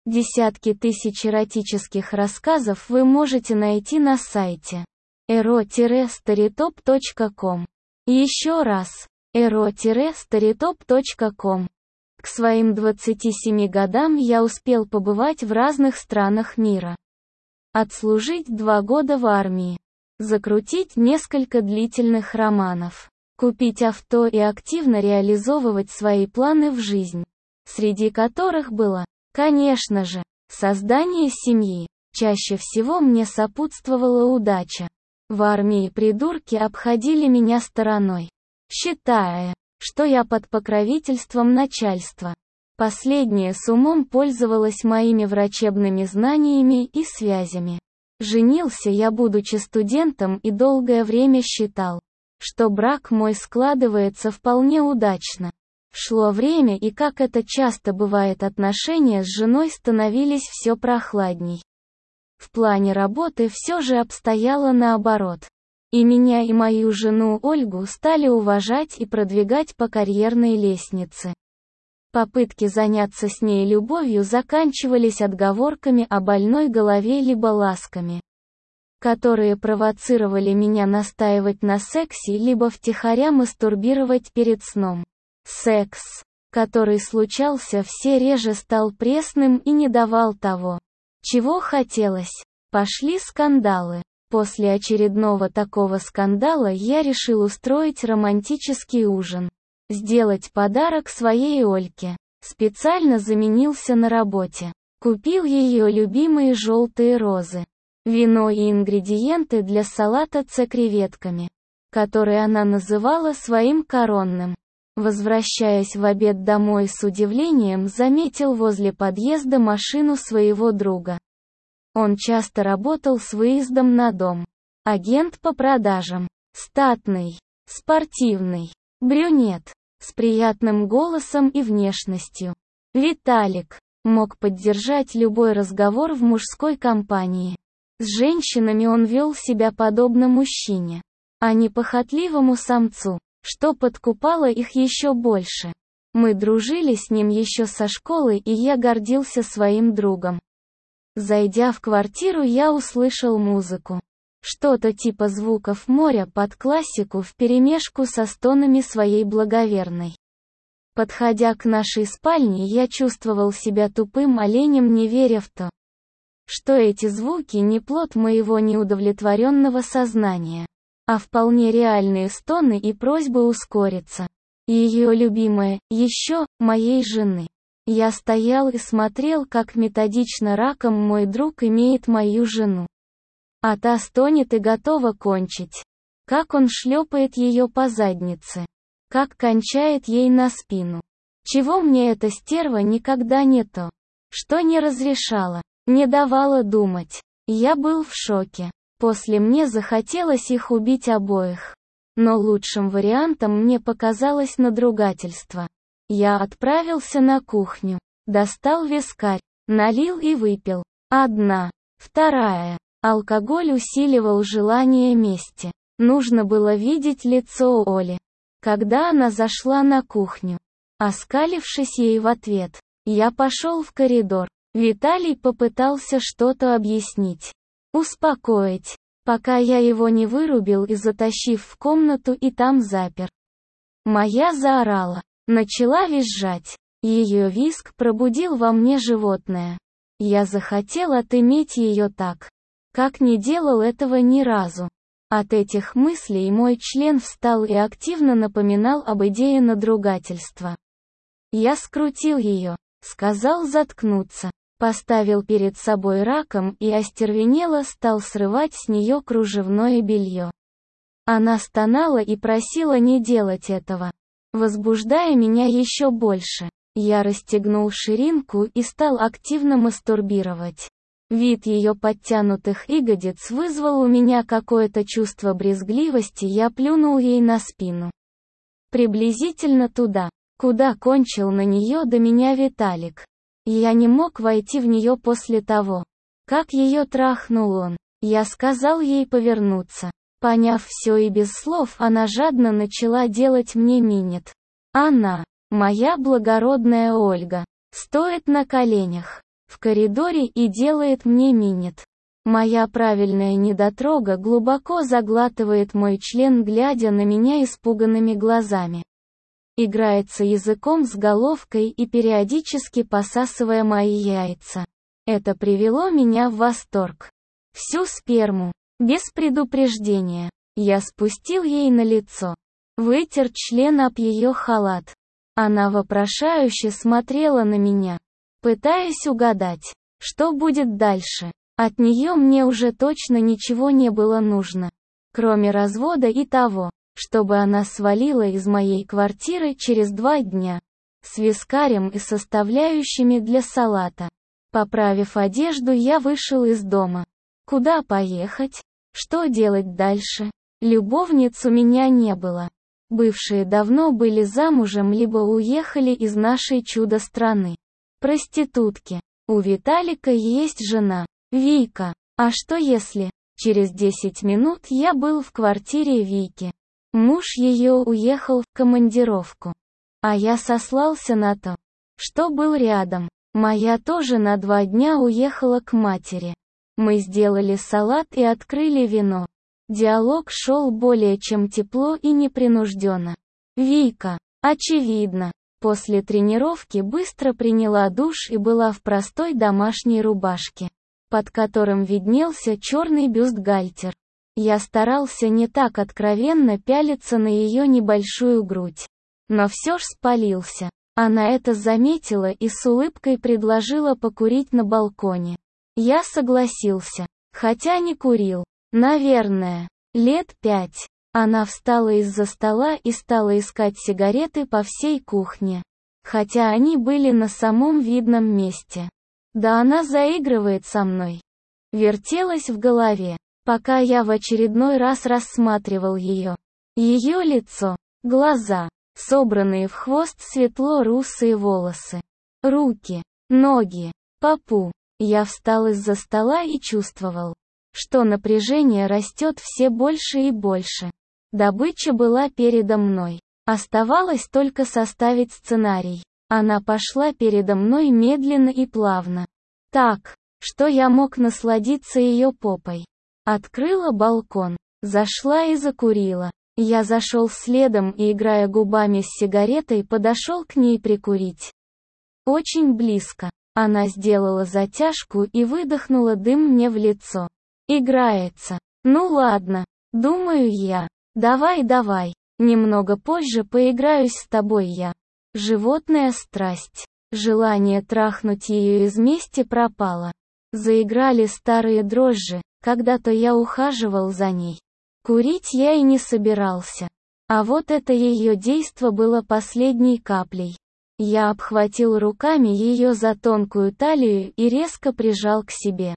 Десятки тысяч эротических рассказов вы можете найти на сайте ero-storytop.com. Еще раз, ero-storytop.com. К своим 27 годам я успел побывать в разных странах мира. Отслужить 2 года в армии. Закрутить несколько длительных романов. Купить авто и активно реализовывать свои планы в жизнь. Среди которых было, конечно же, создание семьи. Чаще всего мне сопутствовала удача. В армии придурки обходили меня стороной, считая, что я под покровительством начальства. Последнее с умом пользовалось моими врачебными знаниями и связями. Женился я, будучи студентом, и долгое время считал, что брак мой складывается вполне удачно. Шло время, и, как это часто бывает, отношения с женой становились все прохладней. В плане работы все же обстояло наоборот. И меня, и мою жену Ольгу стали уважать и продвигать по карьерной лестнице. Попытки заняться с ней любовью заканчивались отговорками о больной голове либо ласками, которые провоцировали меня настаивать на сексе либо втихаря мастурбировать перед сном. Секс, который случался все реже, стал пресным и не давал того, чего хотелось. Пошли скандалы. После очередного такого скандала я решил устроить романтический ужин. Сделать подарок своей Ольке. Специально заменился на работе. Купил ее любимые желтые розы, вино и ингредиенты для салата с креветками, который она называла своим коронным. Возвращаясь в обед домой, с удивлением заметил возле подъезда машину своего друга. Он часто работал с выездом на дом. Агент по продажам. Статный, спортивный, брюнет, с приятным голосом и внешностью. Виталик мог поддержать любой разговор в мужской компании. С женщинами он вел себя подобно мужчине, а не похотливому самцу, что подкупало их еще больше. Мы дружили с ним еще со школы, и я гордился своим другом. Зайдя в квартиру, я услышал музыку. Что-то типа звуков моря под классику вперемешку со стонами своей благоверной. Подходя к нашей спальне, я чувствовал себя тупым оленем, не веря в то, что эти звуки не плод моего неудовлетворенного сознания, а вполне реальные стоны и просьбы ускориться. Ее любимая, еще, моей жены. Я стоял и смотрел, как методично раком мой друг имеет мою жену. А та стонет и готова кончить. Как он шлепает ее по заднице. Как кончает ей на спину. Чего мне эта стерва никогда не то, что не разрешала, не давала думать. Я был в шоке. После мне захотелось их убить обоих. Но лучшим вариантом мне показалось надругательство. Я отправился на кухню, достал вискарь, налил и выпил. Одна, вторая. Алкоголь усиливал желание мести. Нужно было видеть лицо Оли, когда она зашла на кухню. Оскалившись ей в ответ, я пошел в коридор. Виталий попытался что-то объяснить, успокоить, пока я его не вырубил и, затащив в комнату, и там запер. Моя заорала. Начала визжать. Ее визг пробудил во мне животное. Я захотел отыметь ее так, как не делал этого ни разу. От этих мыслей мой член встал и активно напоминал об идее надругательства. Я скрутил ее, сказал заткнуться, поставил перед собой раком и остервенело стал срывать с нее кружевное белье. Она стонала и просила не делать этого, возбуждая меня еще больше. Я расстегнул ширинку и стал активно мастурбировать. Вид ее подтянутых ягодиц вызвал у меня какое-то чувство брезгливости, я плюнул ей на спину. Приблизительно туда, куда кончил на нее до меня Виталик. Я не мог войти в нее после того, как ее трахнул он. Я сказал ей повернуться. Поняв все и без слов, она жадно начала делать мне минет. Она, моя благородная Ольга, стоит на коленях. в коридоре и делает мне минет. Моя правильная недотрога глубоко заглатывает мой член, глядя на меня испуганными глазами. Играется языком с головкой и периодически посасывая мои яйца. Это привело меня в восторг. Всю сперму, без предупреждения, я спустил ей на лицо. Вытер член об ее халат. Она вопрошающе смотрела на меня, пытаясь угадать, что будет дальше. От нее мне уже точно ничего не было нужно, кроме развода и того, чтобы она свалила из моей квартиры через 2 дня, с вискарем и составляющими для салата. Поправив одежду, я вышел из дома. Куда поехать? Что делать дальше? Любовниц у меня не было. Бывшие давно были замужем либо уехали из нашей чудо-страны. Проститутки. У Виталика есть жена, Вика. А что если? Через 10 минут я был в квартире Вики. Муж ее уехал в командировку. А я сослался на то, что был рядом. Моя тоже на 2 дня уехала к матери. Мы сделали салат и открыли вино. Диалог шел более чем тепло и непринужденно. Вика, очевидно, после тренировки быстро приняла душ и была в простой домашней рубашке, под которым виднелся черный бюстгальтер. Я старался не так откровенно пялиться на ее небольшую грудь. Но все ж спалился. Она это заметила и с улыбкой предложила покурить на балконе. Я согласился, хотя не курил. Наверное, лет 5. Она встала из-за стола и стала искать сигареты по всей кухне. Хотя они были на самом видном месте. Да она заигрывает со мной. Вертелась в голове, пока я в очередной раз рассматривал ее. Ее лицо, глаза, собранные в хвост светло-русые волосы, руки, ноги, попу. Я встал из-за стола и чувствовал, что напряжение растет все больше и больше. Добыча была передо мной. Оставалось только составить сценарий. Она пошла передо мной медленно и плавно. Так, что я мог насладиться ее попой. Открыла балкон, зашла и закурила. Я зашел следом и, играя губами с сигаретой, подошел к ней прикурить. Очень близко. Она сделала затяжку и выдохнула дым мне в лицо. Играется. Ну ладно, думаю я. Давай, немного позже поиграюсь с тобой я. Животная страсть. Желание трахнуть ее из мести пропало. Заиграли старые дрожжи, когда-то я ухаживал за ней. Курить я и не собирался. А вот это ее действо было последней каплей. Я обхватил руками ее за тонкую талию и резко прижал к себе.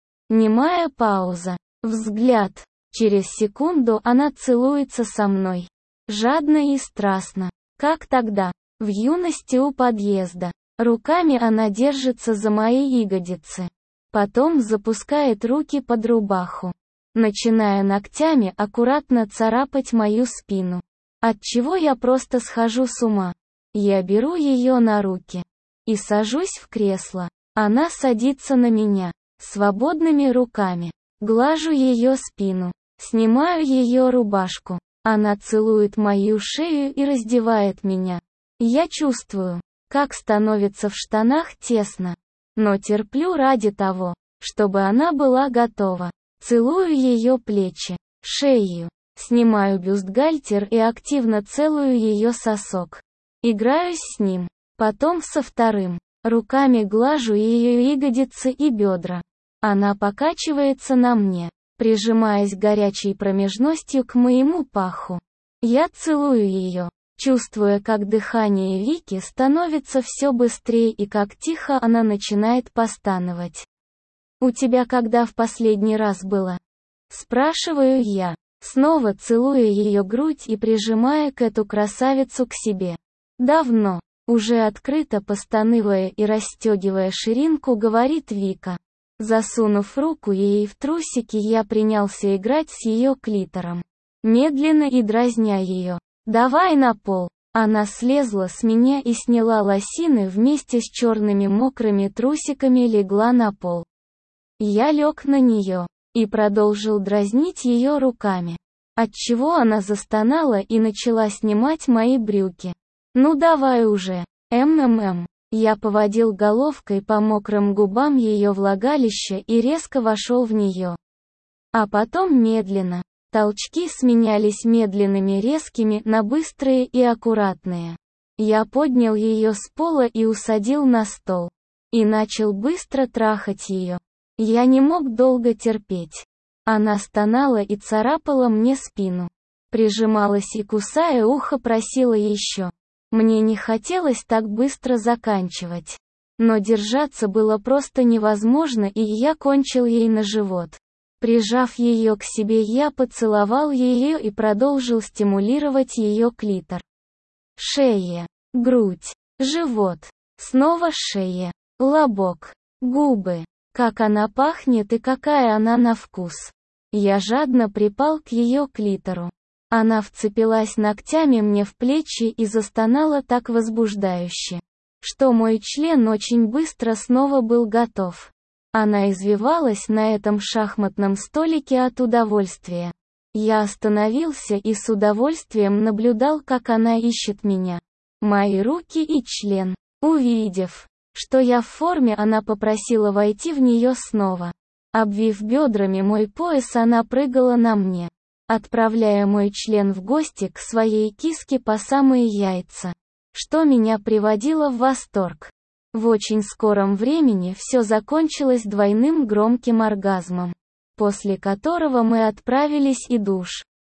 Немая пауза. Взгляд. Через секунду она целуется со мной. Жадно и страстно. Как тогда, в юности у подъезда. Руками она держится за мои ягодицы. Потом запускает руки под рубаху, начиная ногтями аккуратно царапать мою спину. Отчего я просто схожу с ума. Я беру ее на руки и сажусь в кресло. Она садится на меня, свободными руками. Глажу ее спину, снимаю ее рубашку. Она целует мою шею и раздевает меня. Я чувствую, как становится в штанах тесно. Но терплю ради того, чтобы она была готова. Целую ее плечи, шею, снимаю бюстгальтер и активно целую ее сосок. Играюсь с ним, потом со вторым. Руками глажу ее ягодицы и бедра. Она покачивается на мне, прижимаясь горячей промежностью к моему паху. Я целую ее, чувствуя, как дыхание Вики становится все быстрее и как тихо она начинает постановать. «У тебя когда в последний раз было?» Спрашиваю я, снова целуя ее грудь и прижимая к эту красавицу к себе. «Давно», уже открыто постанывая и расстегивая ширинку, говорит Вика. Засунув руку ей в трусики, я принялся играть с ее клитором. Медленно и дразня ее. «Давай на пол». Она слезла с меня и сняла лосины вместе с черными мокрыми трусиками, легла на пол. Я лег на нее и продолжил дразнить ее руками, отчего она застонала и начала снимать мои брюки. «Ну давай уже, Я поводил головкой по мокрым губам ее влагалища и резко вошел в нее. А потом медленно. Толчки сменялись медленными резкими на быстрые и аккуратные. Я поднял ее с пола и усадил на стол. И начал быстро трахать ее. Я не мог долго терпеть. Она стонала и царапала мне спину. Прижималась и, кусая ухо, просила еще. Мне не хотелось так быстро заканчивать. Но держаться было просто невозможно, и я кончил ей на живот. Прижав ее к себе, я поцеловал ее и продолжил стимулировать ее клитор. Шея, грудь, живот, снова шея, лобок, губы. Как она пахнет и какая она на вкус. Я жадно припал к ее клитору. Она вцепилась ногтями мне в плечи и застонала так возбуждающе, что мой член очень быстро снова был готов. Она извивалась на этом шахматном столике от удовольствия. Я остановился и с удовольствием наблюдал, как она ищет меня. Мои руки и член. Увидев, что я в форме, она попросила войти в нее снова. Обвив бедрами мой пояс, она прыгала на мне, отправляя мой член в гости к своей киске по самые яйца, что меня приводило в восторг. В очень скором времени все закончилось двойным громким оргазмом, после которого мы отправились и душ.